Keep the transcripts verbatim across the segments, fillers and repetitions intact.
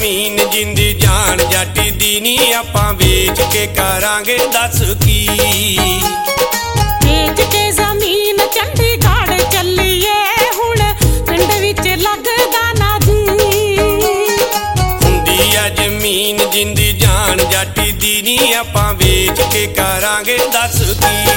ਜ਼ਮੀਨ ਜਿੰਦੀ ਜਾਨ ਜੱਟ ਦੀ ਨੀ ਆਪਾਂ ਵੇਚ ਕੇ ਕਰਾਂਗੇ ਦੱਸ ਕੀ। ਵੇਚ ਕੇ ਜ਼ਮੀਨ ਚੰਡੀਗੜ੍ਹ ਚੱਲੀਏ ਹੁਣ ਪਿੰਡ ਵਿੱਚ ਲੱਗਦਾ ਨਾ ਜੀ। ਹੁੰਦੀ ਆ ਜ਼ਮੀਨ ਜਿੰਦੀ ਜਾਨ ਜੱਟ ਦੀ ਨੀ ਆਪਾਂ ਵੇਚ ਕੇ ਕਰਾਂਗੇ ਦੱਸ ਕੀ।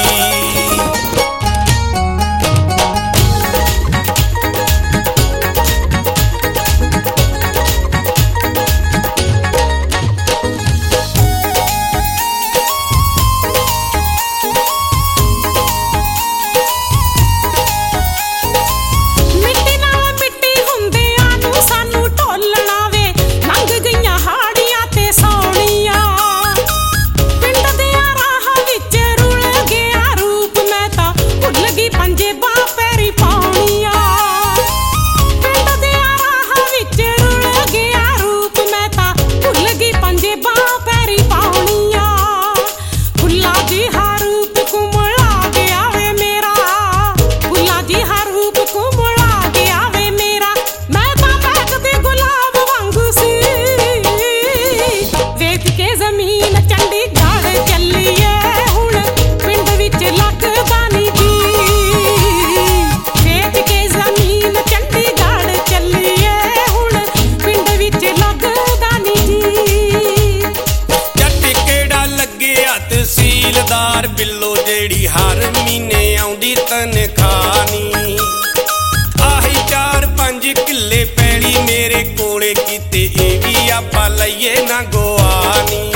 ਤਹਿਸੀਲਦਾਰ ਬਿੱਲੋ ਜਿਹੜੀ ਹਰ ਮਹੀਨੇ ਆਉਂਦੀ ਤਨਖਾਹ ਨੀ। ਆਹੀ ਚਾਰ ਪੰਜ ਕਿੱਲੇ ਪੈਲੀ ਮੇਰੇ ਕੋਲੇ ਕੀਤੇ ਇਹ ਵੀ ਆਪਾਂ ਲਈਏ ਨਾ ਗਵਾਨੀ।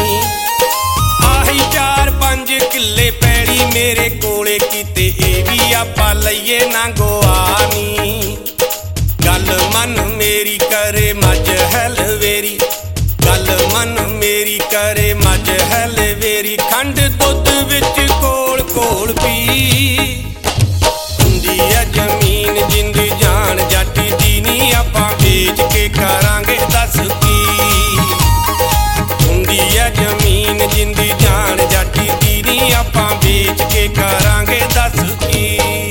ਆਹੀ ਚਾਰ ਪੰਜ ਕਿੱਲੇ ਪੈਲੀ ਮੇਰੇ ਕੋਲੇ ਕੀਤੇ ਇਹ ਵੀ ਆਪਾਂ ਲਈਏ ਨਾ ਗਵਾਨੀ। ਗੱਲ ਮੰਨ ਮੇਰੀ ਕਰੇ ਮੱਝ ਹੈਲਵੇਰੀ, ਗੱਲ ਮੰਨ ਮੇਰੀ ਕਰੇ ਮੱਝ ਹੈਲਵੇਰੀ। ਖੰਡ ਦੁੱਧ ਵਿੱਚ ਕੋਲ ਕੋਲ ਪੀ। ਹੁੰਦੀ ਆ ਜ਼ਮੀਨ ਜਿੰਦੀ ਜਾਨ ਜੱਟ ਦੀ ਨੀ ਆਪਾਂ ਵੇਚ ਕੇ ਕਰਾਂਗੇ ਦੱਸ ਕੀ। ਹੁੰਦੀ ਆ ਜ਼ਮੀਨ ਜਿੰਦੀ ਜਾਨ ਜੱਟ ਦੀ ਨੀ ਆਪਾਂ ਵੇਚ ਕੇ ਕਰਾਂਗੇ ਦੱਸ ਕੀ।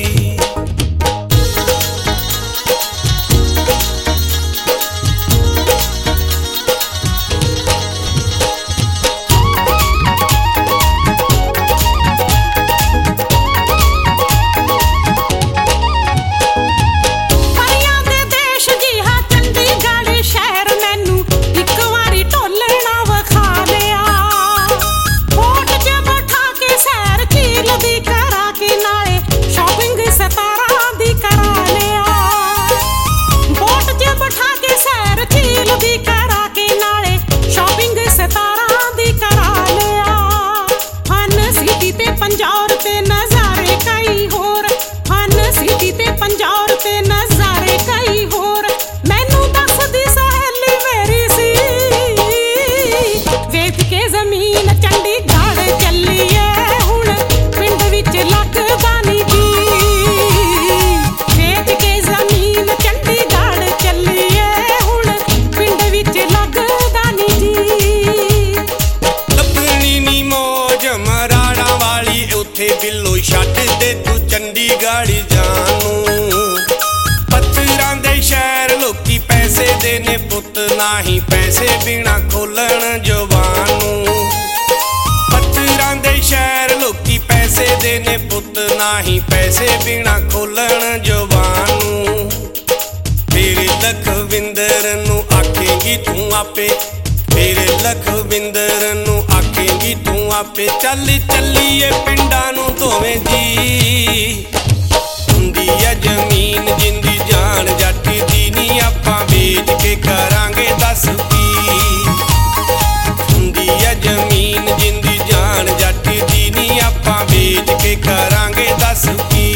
ਬਿੱਲੋ ਛੱਡ ਦੇ ਤੂੰ ਚੰਡੀਗੜ੍ਹ ਜਾਨੂੰ। ਪੱਥਰਾਂ ਦੇ ਸ਼ਹਿਰ ਲੋਕੀ ਪੈਸੇ ਦੇ ਨੇ ਪੁੱਤ, ਨਾਹੀਂ ਪੈਸੇ ਬਿਨਾ ਖੋਲਣ ਜ਼ੁਬਾਨ ਨੂੰ। ਪੱਥਰਾਂ ਦੇ ਸ਼ਹਿਰ ਲੋਕੀ ਪੈਸੇ ਦੇ ਨੇ ਪੁੱਤ, ਨਾਹੀਂ ਪੈਸੇ ਬਿਨਾ ਖੋਲਣ ਜ਼ੁਬਾਨ ਨੂੰ। ਮੇਰੇ ਲਖਵਿੰਦਰ ਨੂੰ ਆਖੇਂਗੀ ਤੂੰ ਆਪੇ, ਮੇਰੇ ਲਖਵਿੰਦਰ ਨੂੰ ਆਖੇਂਗੀ ਤੂੰ ਆਪੇ। ਚੱਲ ਚੱਲੀਏ ਪਿੰਡਾਂ ਨੂੰ ਦੋਵੇਂ ਜੀ। ਹੁੰਦੀ ਆ ਜ਼ਮੀਨ ਜਿੰਦੀ ਜਾਨ ਜੱਟ ਦੀ ਨੀ ਆਪਾਂ ਵੇਚ ਕੇ ਕਰਾਂਗੇ ਦੱਸ ਕੀ। ਹੁੰਦੀ ਆ ਜ਼ਮੀਨ ਜਿੰਦੀ ਜਾਨ ਜੱਟ ਦੀ ਨੀ ਆਪਾਂ ਵੇਚ ਕੇ ਕਰਾਂਗੇ ਦੱਸ ਕੀ।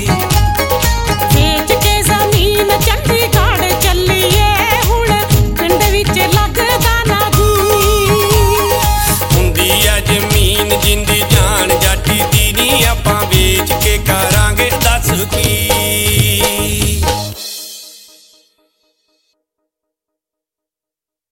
ਵੇਚ ਕੇ ਜ਼ਮੀਨ ਚੰਡੀਗੜ੍ਹ ਚੱਲੀਏ ਹੁਣ ਪਿੰਡ ਵਿੱਚ ਲੱਗਦਾ ਨਾ ਜ਼ਮੀਨ ਜਿੰਦੀ ਜਾਨ ਜੱਟ ਦੀ ਨੀ ਆਪਾਂ ਵੇਚ ਕੇ ਕਰਾਂਗੇ ਦੱਸ ਕੀ।